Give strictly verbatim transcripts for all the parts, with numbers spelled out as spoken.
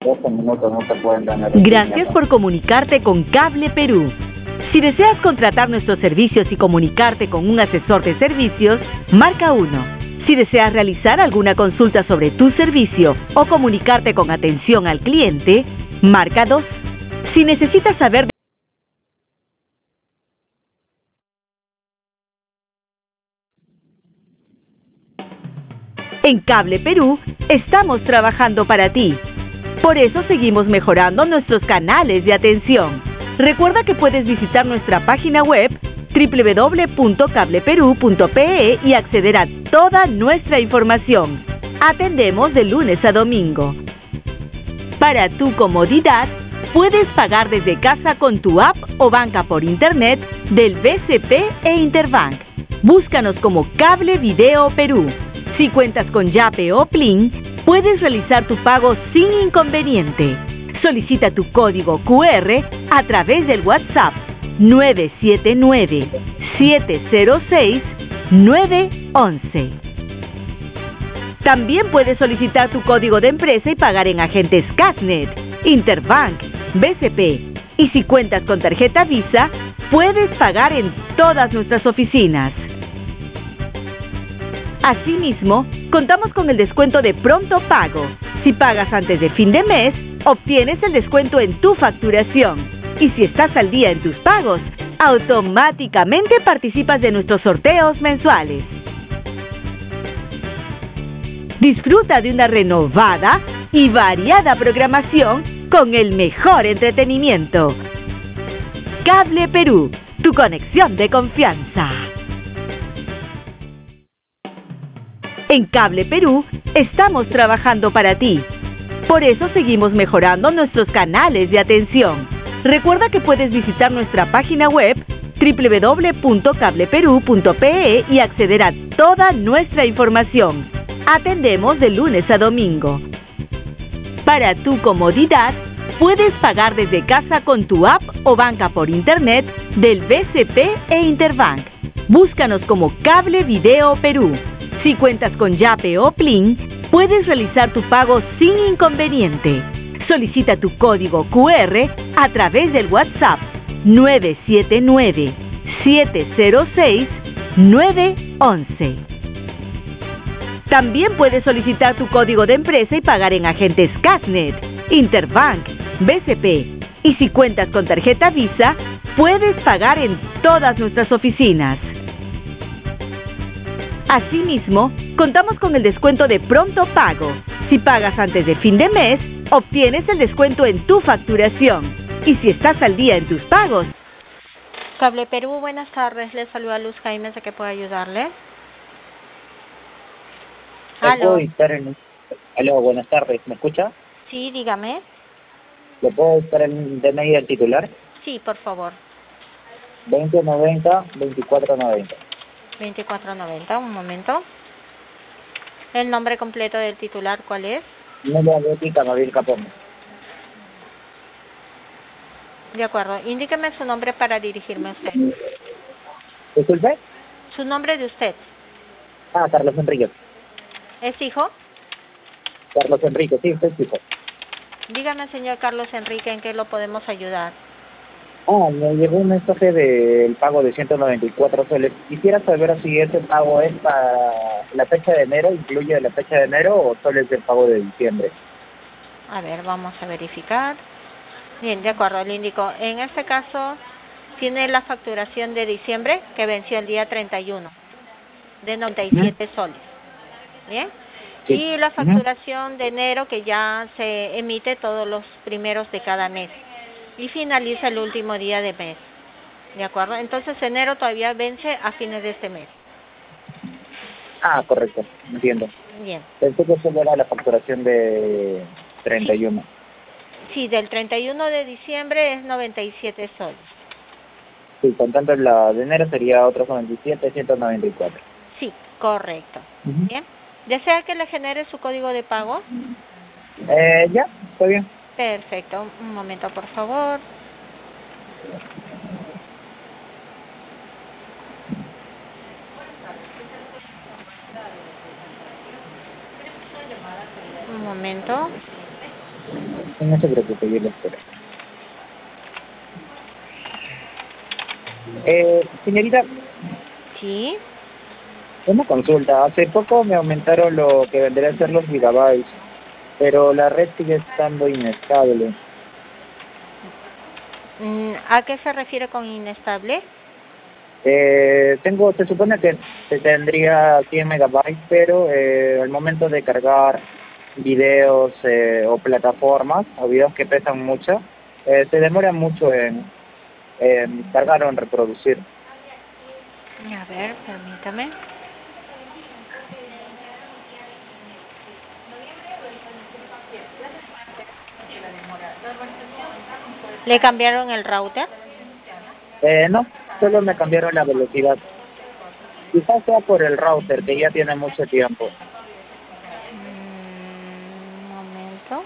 doce minutos no te pueden tener. Gracias por comunicarte con Cable Perú. Si deseas contratar nuestros servicios y comunicarte con un asesor de servicios, marca uno. Si deseas realizar alguna consulta sobre tu servicio o comunicarte con atención al cliente, marca dos. Si necesitas saber En Cable Perú, estamos trabajando para ti. Por eso seguimos mejorando nuestros canales de atención. Recuerda que puedes visitar nuestra página web doble u doble u doble u punto cable perú punto pe e y acceder a toda nuestra información. Atendemos de lunes a domingo. Para tu comodidad, puedes pagar desde casa con tu app o banca por internet del B C P e Interbank. Búscanos como Cable Video Perú. Si cuentas con Yape o Plin, puedes realizar tu pago sin inconveniente. Solicita tu código cu erre a través del WhatsApp nueve siete nueve, siete cero seis, nueve once. También puedes solicitar tu código de empresa y pagar en agentes Casnet, Interbank, B C P. Y si cuentas con tarjeta Visa, puedes pagar en todas nuestras oficinas. Asimismo, contamos con el descuento de pronto pago. Si pagas antes de fin de mes, obtienes el descuento en tu facturación. Y si estás al día en tus pagos, automáticamente participas de nuestros sorteos mensuales. Disfruta de una renovada y variada programación con el mejor entretenimiento. Cable Perú, tu conexión de confianza. En Cable Perú, estamos trabajando para ti. Por eso seguimos mejorando nuestros canales de atención. Recuerda que puedes visitar nuestra página web doble u doble u doble u punto cable perú punto pe e y acceder a toda nuestra información. Atendemos de lunes a domingo. Para tu comodidad, puedes pagar desde casa con tu app o banca por internet del B C P e Interbank. Búscanos como Cable Video Perú. Si cuentas con Yape o Plin, puedes realizar tu pago sin inconveniente. Solicita tu código cu erre a través del WhatsApp nueve siete nueve, siete cero seis, nueve once. También puedes solicitar tu código de empresa y pagar en agentes Casnet, Interbank, B C P. Y si cuentas con tarjeta Visa, puedes pagar en todas nuestras oficinas. Asimismo, contamos con el descuento de pronto pago. Si pagas antes de fin de mes, obtienes el descuento en tu facturación. Y si estás al día en tus pagos. Cable Perú, buenas tardes. Les saluda Luz Jaime, ¿de qué puedo ayudarle? Aló. En... Aló, buenas tardes. ¿Me escucha? Sí, dígame. ¿Le puedo estar en D N I del titular? Sí, por favor. veinte noventa, veinticuatro noventa. veinticuatro noventa, un momento. ¿El nombre completo del titular cuál es? Nelia Betty Camabil Capón. De acuerdo. Indíqueme su nombre para dirigirme a usted. ¿Disculpe? Su nombre de usted. Ah, Carlos Enrique. ¿Es hijo? Carlos Enrique, sí, usted es hijo. Dígame, señor Carlos Enrique, ¿en qué lo podemos ayudar? Ah, me llegó un mensaje del pago de ciento noventa y cuatro soles. Quisiera saber si ese pago es para la fecha de enero, incluye la fecha de enero o solo es el pago de diciembre. A ver, vamos a verificar. Bien, de acuerdo, le indico. En este caso, tiene la facturación de diciembre que venció el día treinta y uno, de noventa y siete ¿Mm? soles. ¿Bien? Sí. Y la facturación ¿Mm? de enero que ya se emite todos los primeros de cada mes. Y finaliza el último día de mes. ¿De acuerdo? Entonces enero todavía vence a fines de este mes. Ah, correcto, entiendo. Bien. Pensé que solo era la facturación de treinta y uno. Sí, sí, del treinta y uno de diciembre es noventa y siete soles. Sí, con tanto la de enero sería otros noventa y siete, ciento noventa y cuatro. Sí, correcto. Uh-huh. Bien. ¿Desea que le genere su código de pago? Eh, ya, está bien. Perfecto. Un momento, por favor. Un momento. No se preocupe, yo lo espero. Eh, señorita, Sí. una consulta. Hace poco me aumentaron lo que vendría a ser los gigabytes, pero la red sigue estando inestable. Mm, ¿A qué se refiere con inestable? Eh, tengo, se supone que se tendría cien megabytes, pero eh, al momento de cargar videos eh, o plataformas, o videos que pesan mucho, eh, se demora mucho en, en cargar o en reproducir. A ver, permítame. ¿Le cambiaron el router? Eh, no, solo me cambiaron la velocidad. Quizás sea por el router, que ya tiene mucho tiempo. Mm, un momento.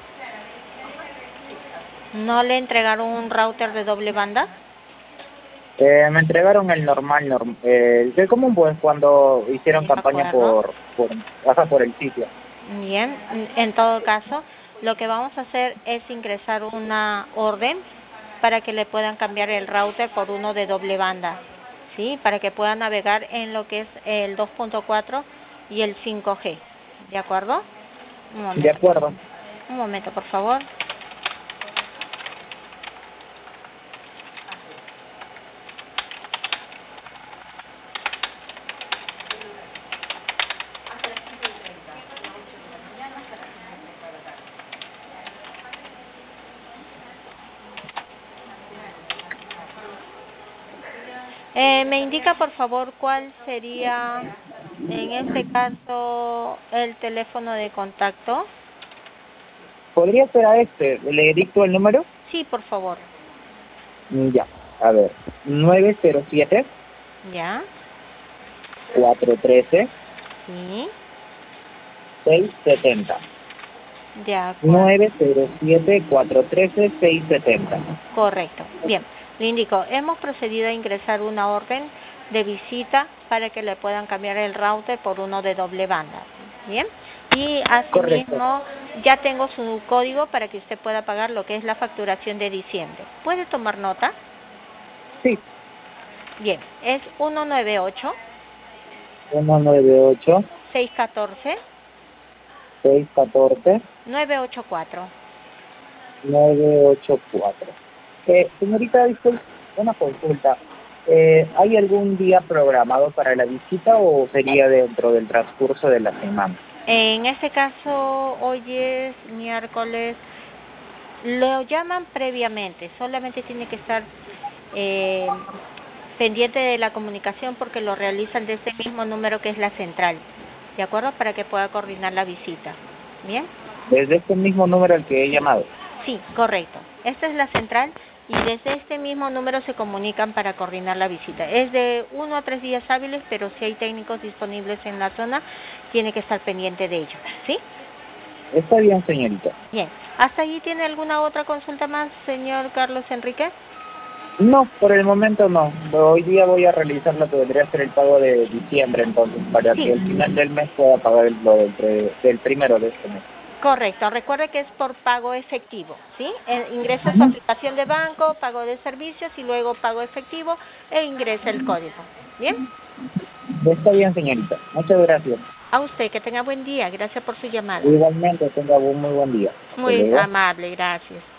¿No le entregaron un router de doble banda? Eh, me entregaron el normal, norm, eh, el común, pues, cuando hicieron De campaña acuerdo. por, por, ajá, por el sitio. Bien, en todo caso, lo que vamos a hacer es ingresar una orden para que le puedan cambiar el router por uno de doble banda, ¿sí? Para que pueda navegar en lo que es el dos punto cuatro y el cinco G, ¿de acuerdo? Un De momento, acuerdo. un momento, por favor. Eh, ¿Me indica, por favor, cuál sería, en este caso, el teléfono de contacto? ¿Podría ser a este? ¿Le dicto el número? Sí, por favor. Ya, a ver. nueve cero siete, ¿Ya? cuatro uno tres, Sí. seis siete cero. De acuerdo. nueve cero siete, cuatro uno tres, seis siete cero. Correcto. Bien. Le indico, hemos procedido a ingresar una orden de visita para que le puedan cambiar el router por uno de doble banda. Bien. Y Correcto. asimismo, ya tengo su código para que usted pueda pagar lo que es la facturación de diciembre. ¿Puede tomar nota? Sí. Bien. Es uno nueve ocho, uno nueve ocho, seis uno cuatro, seis uno cuatro, nueve ocho cuatro. nueve ocho cuatro. Eh, señorita, disculpe, una consulta. Eh, ¿Hay algún día programado para la visita o sería dentro del transcurso de la semana? En este caso, hoy es miércoles. Lo llaman previamente, solamente tiene que estar eh, pendiente de la comunicación porque lo realizan de este mismo número que es la central, ¿de acuerdo? Para que pueda coordinar la visita. ¿Bien? Desde este mismo número al que he llamado. Sí, correcto. Esta es la central y desde este mismo número se comunican para coordinar la visita. Es de uno a tres días hábiles, pero si hay técnicos disponibles en la zona, tiene que estar pendiente de ello, ¿sí? Está bien, señorita. Bien. ¿Hasta allí tiene alguna otra consulta más, señor Carlos Enrique? No, por el momento no. Hoy día voy a realizar lo que vendría a ser el pago de diciembre, entonces, para Sí. que al final del mes pueda pagar el, lo del, pre- del primero de este mes. Correcto. Recuerde que es por pago efectivo, ¿sí? Eh, ingresa su aplicación de banco, pago de servicios y luego pago efectivo e ingresa el código. ¿Bien? Está bien, señorita. Muchas gracias. A usted, que tenga buen día. Gracias por su llamada. Igualmente, tenga un muy buen día. Hasta Muy luego. amable, gracias.